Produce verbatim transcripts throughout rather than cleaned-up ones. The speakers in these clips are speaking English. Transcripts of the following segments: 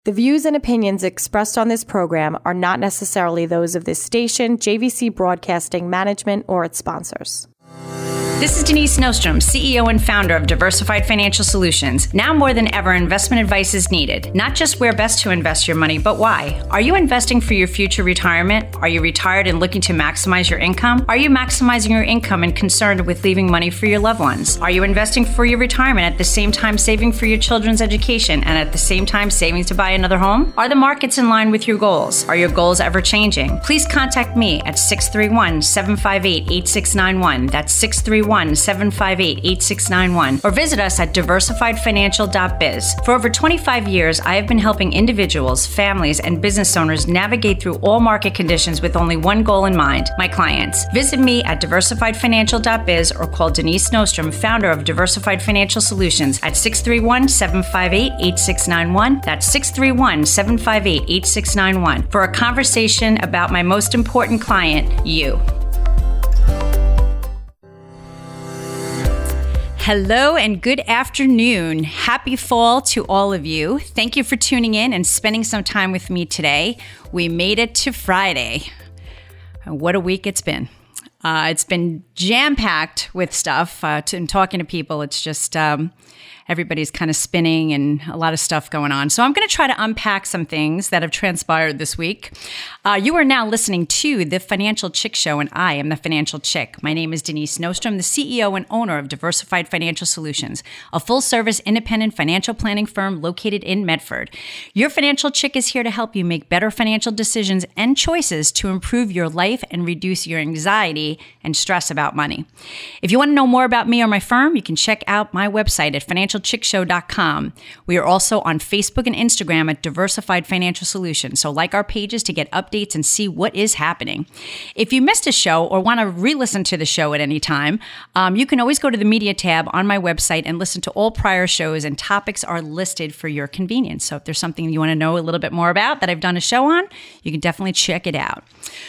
The views and opinions expressed on this program are not necessarily those of this station, J V C Broadcasting Management, or its sponsors. This is Denise Nostrom, C E O and founder of Diversified Financial Solutions. Now more than ever, investment advice is needed. Not just where best to invest your money, but why. Are you investing for your future retirement? Are you retired and looking to maximize your income? Are you maximizing your income and concerned with leaving money for your loved ones? Are you investing for your retirement at the same time saving for your children's education and at the same time saving to buy another home? Are the markets in line with your goals? Are your goals ever changing? Please contact me at six three one, seven five eight, eight six nine one. That's six three one, seven five eight, eight six nine one, or visit us at diversified financial dot biz. For over twenty-five years, I have been helping individuals, families, and business owners navigate through all market conditions with only one goal in mind, my clients. Visit me at diversified financial dot biz or call Denise Nostrom, founder of Diversified Financial Solutions, at six three one, seven five eight, eight six nine one. That's six three one, seven five eight, eight six nine one for a conversation about my most important client, you. Hello and good afternoon. Happy fall to all of you. Thank you for tuning in and spending some time with me today. We made it to Friday. What a week it's been. Uh, it's been jam-packed with stuff. Uh, to, and talking to people, it's just um, everybody's kind of spinning and a lot of stuff going on. So I'm going to try to unpack some things that have transpired this week. Uh, you are now listening to The Financial Chick Show, and I am the Financial Chick. My name is Denise Nostrom, the C E O and owner of Diversified Financial Solutions, a full-service independent financial planning firm located in Medford. Your Financial Chick is here to help you make better financial decisions and choices to improve your life and reduce your anxiety and stress about money. If you want to know more about me or my firm, you can check out my website at financial chick show dot com. We are also on Facebook and Instagram at Diversified Financial Solutions, so like our pages to get updates and see what is happening. If you missed a show or want to re-listen to the show at any time, um, you can always go to the media tab on my website and listen to all prior shows, and topics are listed for your convenience. So if there's something you want to know a little bit more about that I've done a show on, you can definitely check it out.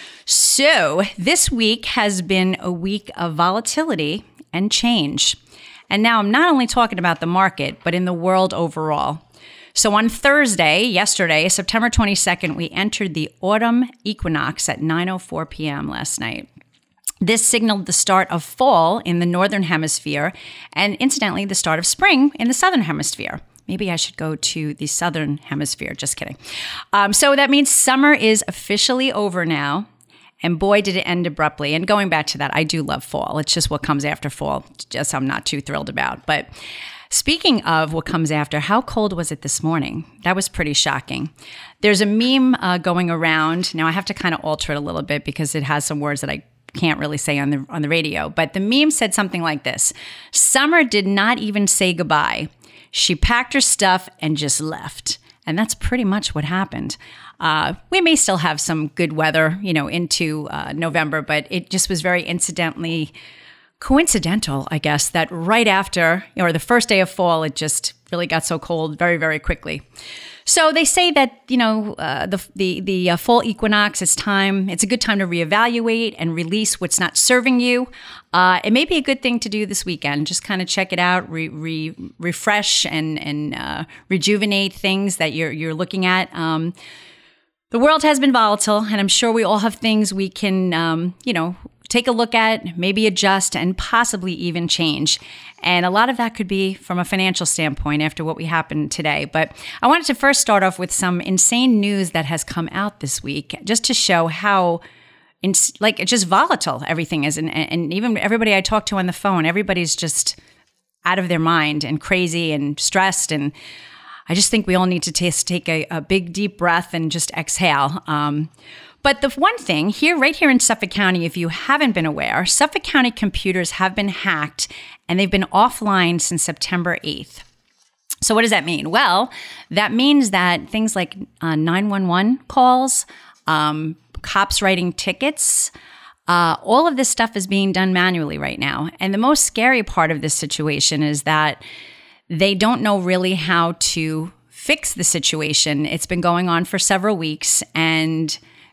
So this week has been a week of volatility and change. And now I'm not only talking about the market, but in the world overall. So on Thursday, yesterday, September twenty-second, we entered the autumn equinox at nine oh four p.m. last night. This signaled the start of fall in the northern hemisphere and incidentally the start of spring in the southern hemisphere. Maybe I should go to the southern hemisphere. Just kidding. Um, so that means summer is officially over now. And boy, did it end abruptly. And going back to that, I do love fall. It's just what comes after fall, just I'm not too thrilled about. But speaking of what comes after, how cold was it this morning? That was pretty shocking. There's a meme uh, going around. Now, I have to kind of alter it a little bit because it has some words that I can't really say on the on the radio. But the meme said something like this: Summer did not even say goodbye. She packed her stuff and just left. And that's pretty much what happened. Uh, we may still have some good weather, you know, into uh, November, but it just was very incidentally coincidental, I guess, that right after, or the first day of fall, it just really got so cold very, very quickly. So they say that, you know, uh, the the the uh, fall equinox is time. It's a good time to reevaluate and release what's not serving you. Uh, it may be a good thing to do this weekend. Just kind of check it out, re, re, refresh and and uh, rejuvenate things that you're you're looking at. Um, the world has been volatile, and I'm sure we all have things we can, um, you know, take a look at, maybe adjust, and possibly even change. And a lot of that could be from a financial standpoint after what we happened today. But I wanted to first start off with some insane news that has come out this week, just to show how, in, like, it's just volatile everything is. And, and even everybody I talk to on the phone, everybody's just out of their mind and crazy and stressed. And I just think we all need to t- take a, a big, deep breath and just exhale. Um, But the one thing here, right here in Suffolk County, if you haven't been aware, Suffolk County computers have been hacked and they've been offline since September eighth. So what does that mean? Well, that means that things like uh, nine one one calls, um, cops writing tickets, uh, all of this stuff is being done manually right now. And the most scary part of this situation is that they don't know really how to fix the situation. It's been going on for several weeks, and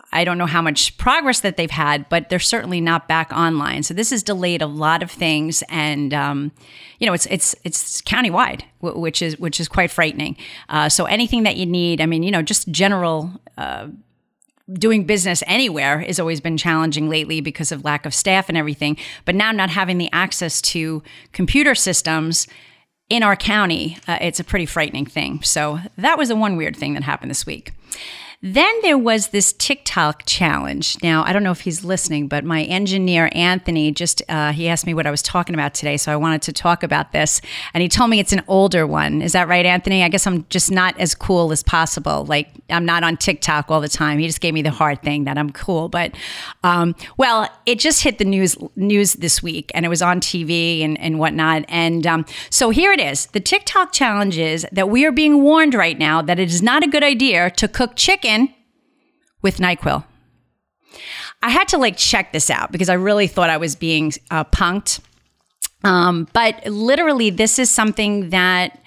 I don't know how much progress that they've had, but they're certainly not back online. So this has delayed a lot of things, and um, you know, it's it's it's countywide, which is which is quite frightening. Uh, so anything that you need, I mean, you know, just general. Uh, Doing business anywhere has always been challenging lately because of lack of staff and everything. But now not having the access to computer systems in our county, uh, it's a pretty frightening thing. So that was the one weird thing that happened this week. Then there was this TikTok challenge. Now, I don't know if he's listening, but my engineer, Anthony, just uh, he asked me what I was talking about today, so I wanted to talk about this. And he told me it's an older one. Is that right, Anthony? I guess I'm just not as cool as possible. Like, I'm not on TikTok all the time. He just gave me the hard thing that I'm cool. But, um, well, it just hit the news news this week, and it was on T V and, and whatnot. And um, so here it is. The TikTok challenge is that we are being warned right now that it is not a good idea to cook chicken with NyQuil. I had to like check this out because I really thought I was being uh, punked. Um, but literally, this is something that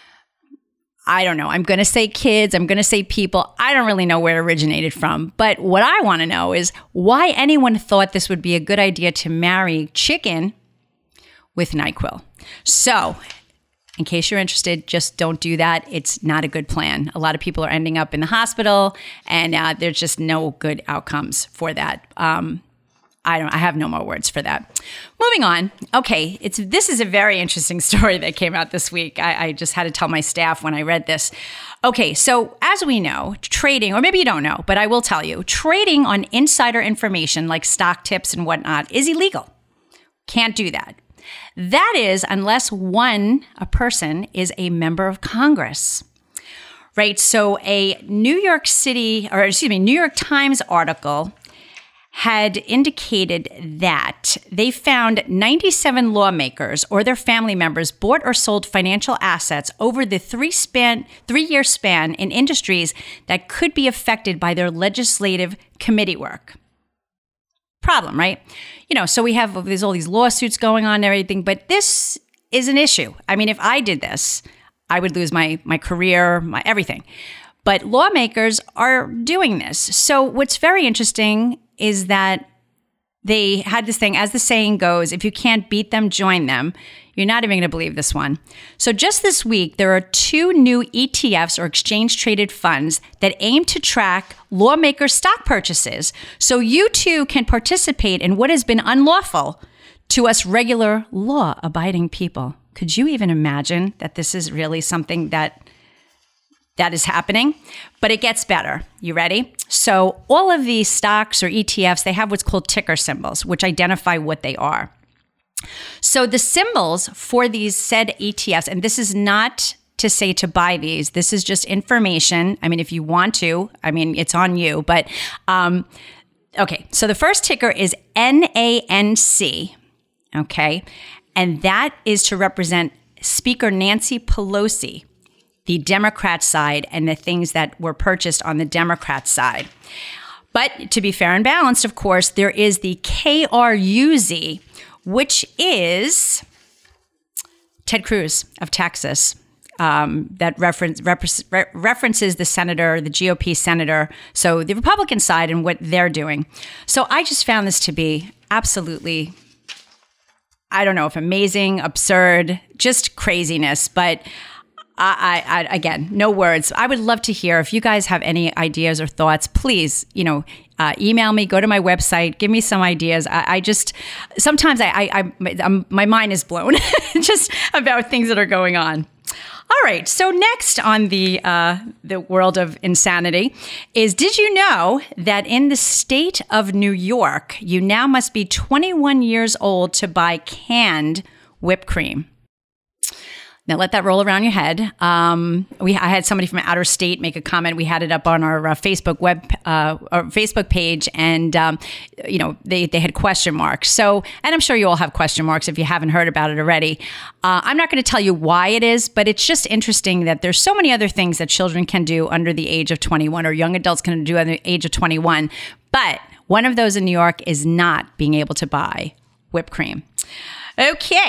I don't know. I'm going to say kids. I'm going to say people. I don't really know where it originated from. But what I want to know is why anyone thought this would be a good idea to marry chicken with NyQuil. So, in case you're interested, just don't do that. It's not a good plan. A lot of people are ending up in the hospital, and uh, there's just no good outcomes for that. Um, I don't. I have no more words for that. Moving on. Okay, it's this is a very interesting story that came out this week. I, I just had to tell my staff when I read this. Okay, so as we know, trading, or maybe you don't know, but I will tell you, trading on insider information like stock tips and whatnot is illegal. Can't do that. That is, unless one, a person, is a member of Congress, right? So a New York City, or excuse me, New York Times article had indicated that they found ninety-seven lawmakers or their family members bought or sold financial assets over the three span, three-year span in industries that could be affected by their legislative committee work. Problem, right? You know, so we have, there's all these lawsuits going on and everything, but this is an issue. I mean, if I did this, I would lose my my career, my everything. But lawmakers are doing this. So what's very interesting is that they had this thing, as the saying goes, if you can't beat them, join them. You're not even going to believe this one. So just this week, there are two new E T Fs or exchange-traded funds that aim to track lawmaker stock purchases. So you too can participate in what has been unlawful to us regular law-abiding people. Could you even imagine that this is really something that that is happening? But it gets better. You ready? So all of these stocks or E T Fs, they have what's called ticker symbols, which identify what they are. So the symbols for these said E T Fs, and this is not to say to buy these, this is just information. I mean, if you want to, I mean, it's on you. But, um, okay, so the first ticker is N A N C, okay? And that is to represent Speaker Nancy Pelosi, the Democrat side, and the things that were purchased on the Democrat side. But to be fair and balanced, of course, there is the K R U Z, which is Ted Cruz of Texas, um, that reference, reference, references the senator, the G O P senator, so the Republican side and what they're doing. So I just found this to be absolutely, I don't know if amazing, absurd, just craziness, but I, I, I, again, no words. I would love to hear if you guys have any ideas or thoughts. Please, you know, uh, email me, go to my website, give me some ideas. I, I just sometimes I, I, I I'm, my mind is blown just about things that are going on. All right. So next on the uh, the world of insanity is: did you know that in the state of New York, you now must be twenty-one years old to buy canned whipped cream? Now, let that roll around your head. Um, we, I had somebody from outer state make a comment. We had it up on our uh, Facebook web, uh, our Facebook page, and um, you know they they had question marks. So, and I'm sure you all have question marks if you haven't heard about it already. Uh, I'm not going to tell you why it is, but it's just interesting that there's so many other things that children can do under the age of twenty-one, or young adults can do under the age of twenty-one. But one of those in New York is not being able to buy whipped cream. Okay.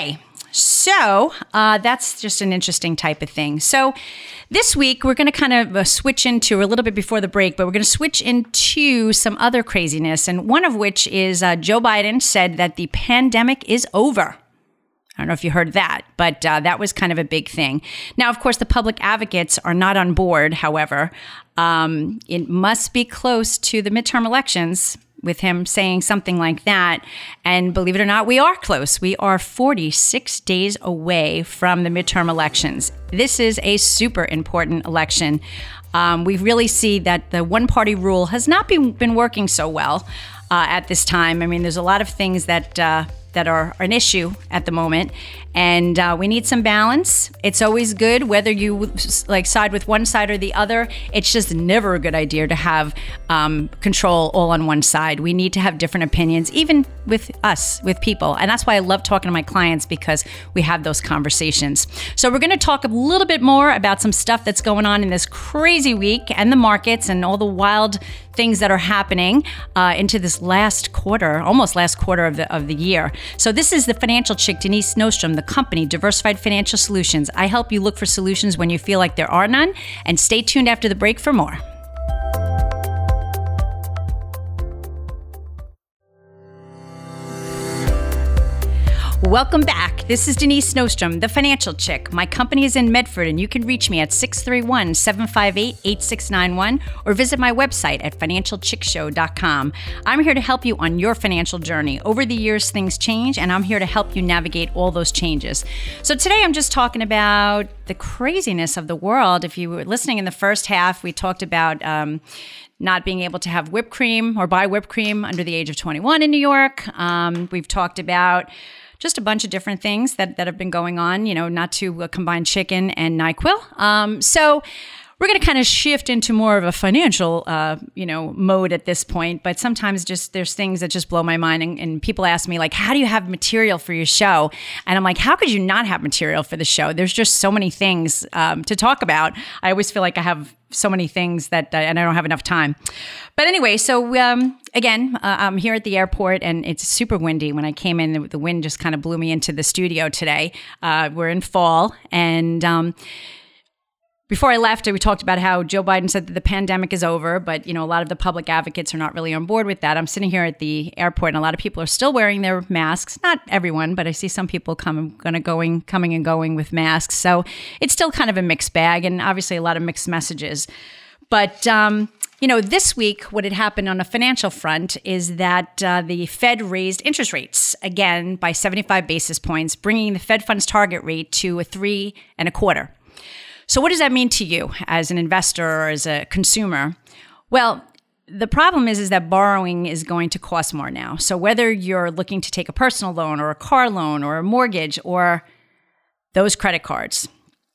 So uh, that's just an interesting type of thing. So this week, we're going to kind of uh, switch into a little bit before the break, but we're going to switch into some other craziness. And one of which is uh, Joe Biden said that the pandemic is over. I don't know if you heard that, but uh, that was kind of a big thing. Now, of course, the public advocates are not on board, however. Um, it must be close to the midterm elections with him saying something like that. And believe it or not, we are close. We are forty-six days away from the midterm elections. This is a super important election. Um, we really see that the one-party rule has not been, been working so well uh, at this time. I mean, there's a lot of things that uh, that are an issue at the moment, and uh, we need some balance. It's always good whether you like side with one side or the other. It's just never a good idea to have um, control all on one side. We need to have different opinions, even with us, with people. And that's why I love talking to my clients, because we have those conversations. So we're going to talk a little bit more about some stuff that's going on in this crazy week and the markets and all the wild things that are happening uh, into this last quarter, almost last quarter of the of the year. So this is the financial chick, Denise Nostrom, the company, Diversified Financial Solutions. I help you look for solutions when you feel like there are none. And stay tuned after the break for more. Welcome back. This is Denise Nostrom, the Financial Chick. My company is in Medford, and you can reach me at six three one, seven five eight, eight six nine one or visit my website at financial chick show dot com. I'm here to help you on your financial journey. Over the years, things change, and I'm here to help you navigate all those changes. So today I'm just talking about the craziness of the world. If you were listening in the first half, we talked about um, not being able to have whipped cream or buy whipped cream under the age of twenty-one in New York. Um, we've talked about just a bunch of different things that, that have been going on, you know, not to uh, combine chicken and NyQuil. Um, so we're going to kind of shift into more of a financial, uh, you know, mode at this point. But sometimes just there's things that just blow my mind. And, and people ask me, like, how do you have material for your show? And I'm like, how could you not have material for the show? There's just so many things um, to talk about. I always feel like I have so many things that, uh, and I don't have enough time. But anyway, so um, again, uh, I'm here at the airport, and it's super windy. When I came in, the, the wind just kind of blew me into the studio today. Uh, we're in fall, and um, before I left, we talked about how Joe Biden said that the pandemic is over, but you know, a lot of the public advocates are not really on board with that. I'm sitting here at the airport, and a lot of people are still wearing their masks. Not everyone, but I see some people coming, gonna going, coming and going with masks. So it's still kind of a mixed bag, and obviously a lot of mixed messages. But um, you know, this week, what had happened on a financial front is that uh, the Fed raised interest rates again by seventy-five basis points, bringing the Fed funds target rate to a three and a quarter. So what does that mean to you as an investor or as a consumer? Well, the problem is, is that borrowing is going to cost more now. So whether you're looking to take a personal loan or a car loan or a mortgage or those credit cards,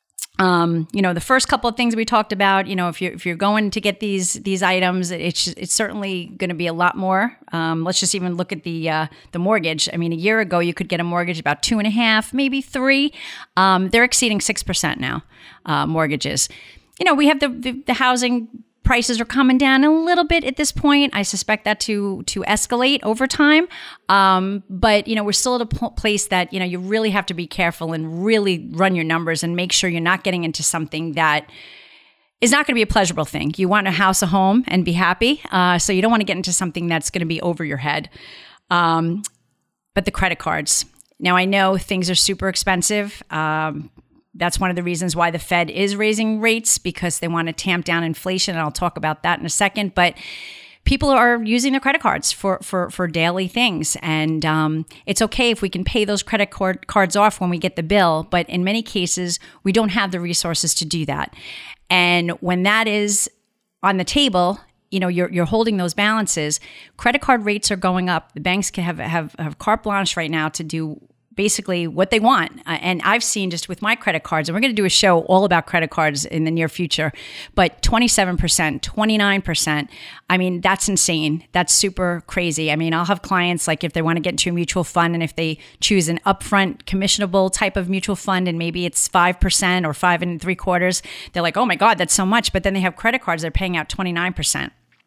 um, you know, the first couple of things we talked about, you know, if you're, if you're going to get these, these items, it's, it's certainly going to be a lot more. Um, let's just even look at the, uh, the mortgage. I mean, a year ago, you could get a mortgage about two and a half, maybe three. Um, they're exceeding six percent now, uh, mortgages. You know, we have the, the, the housing prices are coming down a little bit at this point. I suspect that to to escalate over time. Um, but, you know, we're still at a p- place that, you know, you really have to be careful and really run your numbers and make sure you're not getting into something that is not going to be a pleasurable thing. You want a house, a home, and be happy. Uh, so you don't want to get into something that's going to be over your head. Um, but the credit cards. Now, I know things are super expensive. Um That's one of the reasons why the Fed is raising rates, because they want to tamp down inflation. And I'll talk about that in a second. But people are using their credit cards for for, for daily things. And um, it's okay if we can pay those credit card cards off when we get the bill. But in many cases, we don't have the resources to do that. And when that is on the table, you know, you're you're holding those balances. Credit card rates are going up. The banks can have have, have carte blanche right now to do basically what they want. Uh, and I've seen just with my credit cards, and we're going to do a show all about credit cards in the near future, but twenty-seven percent, twenty-nine percent. I mean, that's insane. That's super crazy. I mean, I'll have clients, like if they want to get into a mutual fund, and if they choose an upfront commissionable type of mutual fund, and maybe it's five percent or five and three quarters, they're like, oh my God, that's so much. But then they have credit cards, they're paying out twenty-nine percent.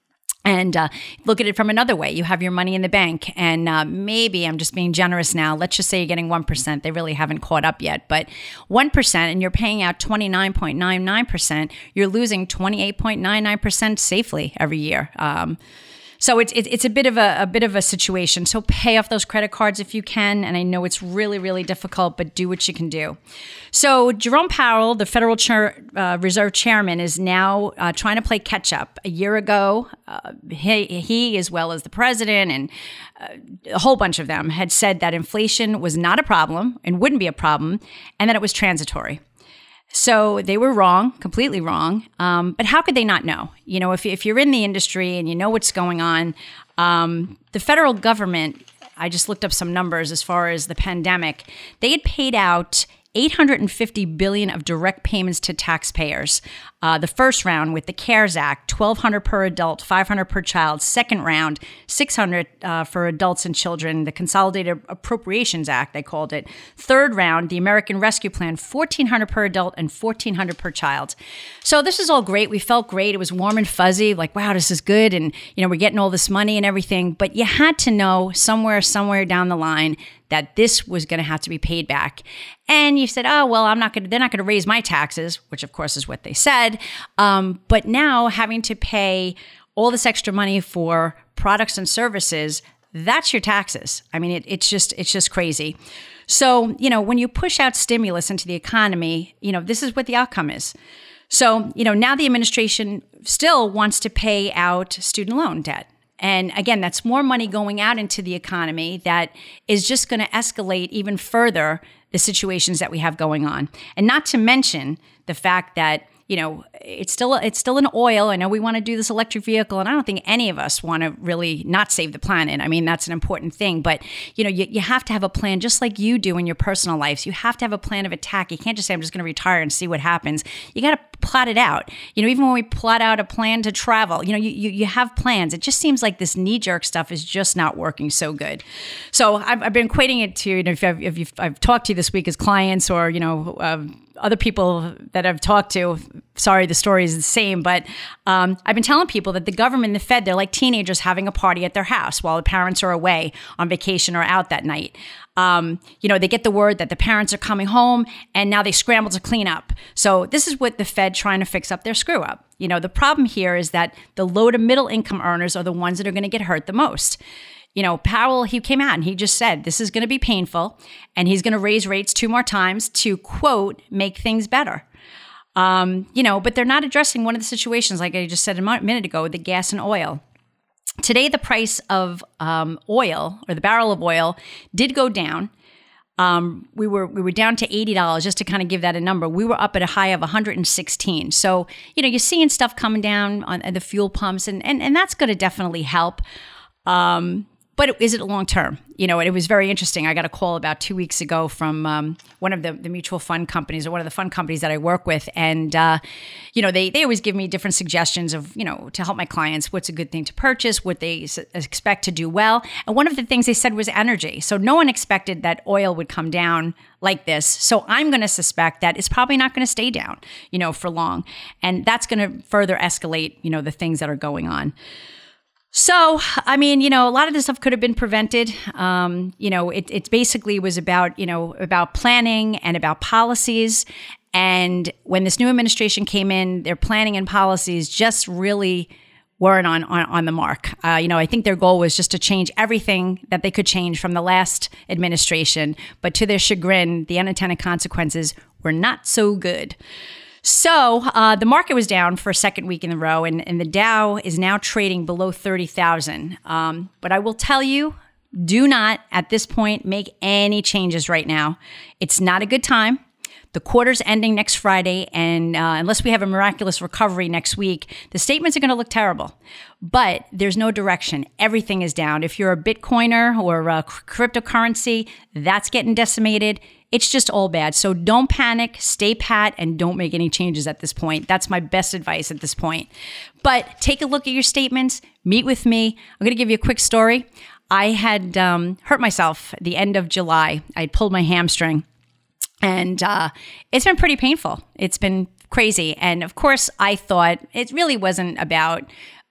And uh, look at it from another way. You have your money in the bank, and uh, maybe I'm just being generous now. Let's just say you're getting one percent. They really haven't caught up yet, but one percent, and you're paying out twenty-nine point nine nine percent. You're losing twenty-eight point nine nine percent safely every year. Um, So it's it's a bit of a, a bit of a situation. So pay off those credit cards if you can. And I know it's really, really difficult, but do what you can do. So Jerome Powell, the Federal Chair, uh, Reserve Chairman, is now uh, trying to play catch up. A year ago, uh, he, he, as well as the president and uh, a whole bunch of them, had said that inflation was not a problem and wouldn't be a problem, and that it was transitory. So they were wrong, completely wrong. Um, but how could they not know? You know, if, if you're in the industry and you know what's going on, um, the federal government, I just looked up some numbers as far as the pandemic, they had paid out eight hundred fifty billion dollars of direct payments to taxpayers. Uh, the first round with the CARES Act, twelve hundred dollars per adult, five hundred dollars per child. Second round, six hundred dollars uh, for adults and children. The Consolidated Appropriations Act, they called it. Third round, the American Rescue Plan, fourteen hundred dollars per adult and fourteen hundred dollars per child. So this is all great. We felt great. It was warm and fuzzy, like, wow, this is good. And, you know, we're getting all this money and everything. But you had to know somewhere, somewhere down the line that this was going to have to be paid back. And you said, oh, well, I'm not going to, they're not going to raise my taxes, which of course is what they said. Um, but now having to pay all this extra money for products and services, that's your taxes. I mean, it, it's just, it's just crazy. So, you know, when you push out stimulus into the economy, you know, this is what the outcome is. So, you know, now the administration still wants to pay out student loan debt. And again, that's more money going out into the economy that is just going to escalate even further the situations that we have going on. And not to mention the fact that, you know, it's still it's still an oil. I know we want to do this electric vehicle, and I don't think any of us want to really not save the planet. I mean, that's an important thing. But, you know, you, you have to have a plan, just like you do in your personal lives. You have to have a plan of attack. You can't just say, I'm just going to retire and see what happens. You got to plot it out. You know, even when we plot out a plan to travel, you know, you, you, you have plans. It just seems like this knee-jerk stuff is just not working so good. So I've, I've been equating it to, you know, if, I've, if you've, I've talked to you this week as clients or, you know, um, other people that I've talked to, sorry, the story is the same, but um, I've been telling people that the government and the Fed, they're like teenagers having a party at their house while the parents are away on vacation or out that night. Um, you know, they get the word that the parents are coming home and now they scramble to clean up. So this is what the Fed trying to fix up their screw up. You know, the problem here is that the low to middle income earners are the ones that are going to get hurt the most. You know, Powell, he came out and he just said, this is going to be painful and he's going to raise rates two more times to, quote, make things better. Um, you know, but they're not addressing one of the situations, like I just said a minute ago, the gas and oil. Today, the price of um, oil or the barrel of oil did go down. Um, we were we were down to eighty dollars, just to kind of give that a number. We were up at a high of one hundred sixteen. So, you know, you're seeing stuff coming down on the fuel pumps, and and, and that's going to definitely help. Um, but is it long term? You know, it was very interesting. I got a call about two weeks ago from um, one of the, the mutual fund companies or one of the fund companies that I work with. And, uh, you know, they, they always give me different suggestions of, you know, to help my clients, what's a good thing to purchase, what they s- expect to do well. And one of the things they said was energy. So no one expected that oil would come down like this. So I'm going to suspect that it's probably not going to stay down, you know, for long. And that's going to further escalate, you know, the things that are going on. So, I mean, you know, a lot of this stuff could have been prevented. Um, you know, it, it basically was about, you know, about planning and about policies. And when this new administration came in, their planning and policies just really weren't on, on, on the mark. Uh, you know, I think their goal was just to change everything that they could change from the last administration. But to their chagrin, the unintended consequences were not so good. So uh, the market was down for a second week in a row, and, and the Dow is now trading below thirty thousand. Um, but I will tell you, do not, at this point, make any changes right now. It's not a good time. The quarter's ending next Friday, and uh, unless we have a miraculous recovery next week, the statements are going to look terrible. But there's no direction. Everything is down. If you're a Bitcoiner or a cryptocurrency, that's getting decimated. It's just all bad. So don't panic, stay pat, and don't make any changes at this point. That's my best advice at this point. But take a look at your statements. Meet with me. I'm going to give you a quick story. I had um, hurt myself at the end of July. I pulled my hamstring. And uh, it's been pretty painful. It's been crazy. And of course, I thought it really wasn't about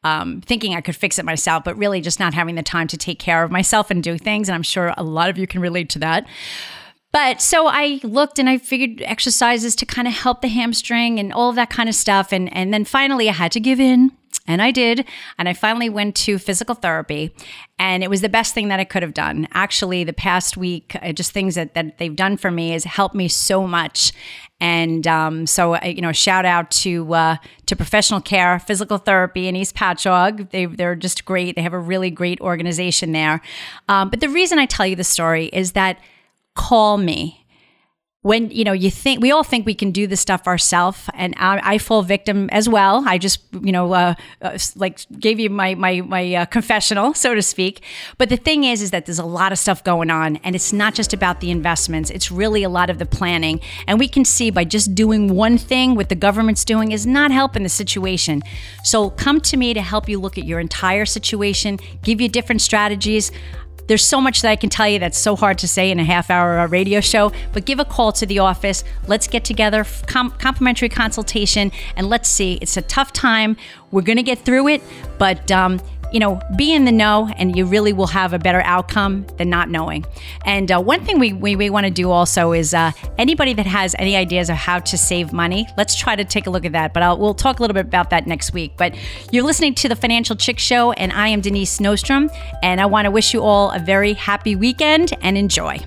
um, thinking I could fix it myself, but really just not having the time to take care of myself and do things. And I'm sure a lot of you can relate to that. But so I looked and I figured exercises to kind of help the hamstring and all of that kind of stuff. And, and then finally I had to give in. And I did. And I finally went to physical therapy. And it was the best thing that I could have done. Actually, the past week, uh, just things that, that they've done for me has helped me so much. And um, so, uh, you know, shout out to uh, to Professional Care Physical Therapy in East Patchogue. They, they're just great. They have a really great organization there. Um, but the reason I tell you the story is that call me. When, you know, you think, we all think we can do this stuff ourselves, and I, I fall victim as well. I just, you know, uh, uh, like gave you my my my uh, confessional, so to speak. But the thing is, is that there's a lot of stuff going on, and it's not just about the investments. It's really a lot of the planning. And we can see by just doing one thing, what the government's doing is not helping the situation. So come to me to help you look at your entire situation, give you different strategies. There's so much that I can tell you that's so hard to say in a half hour radio show, but give a call to the office. Let's get together, com- complimentary consultation, and let's see. It's a tough time. We're going to get through it, but um, you know, be in the know, and you really will have a better outcome than not knowing. And uh, one thing we, we, we want to do also is uh, anybody that has any ideas of how to save money, let's try to take a look at that. But I'll, we'll talk a little bit about that next week. But you're listening to the Financial Chick Show, and I am Denise Nostrom, and I want to wish you all a very happy weekend and enjoy.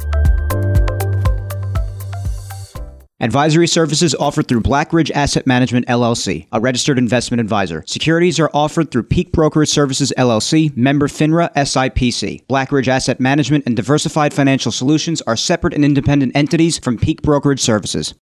Advisory services offered through Blackridge Asset Management, L L C, a registered investment advisor. Securities are offered through Peak Brokerage Services, L L C, member FINRA, S I P C. Blackridge Asset Management and Diversified Financial Solutions are separate and independent entities from Peak Brokerage Services.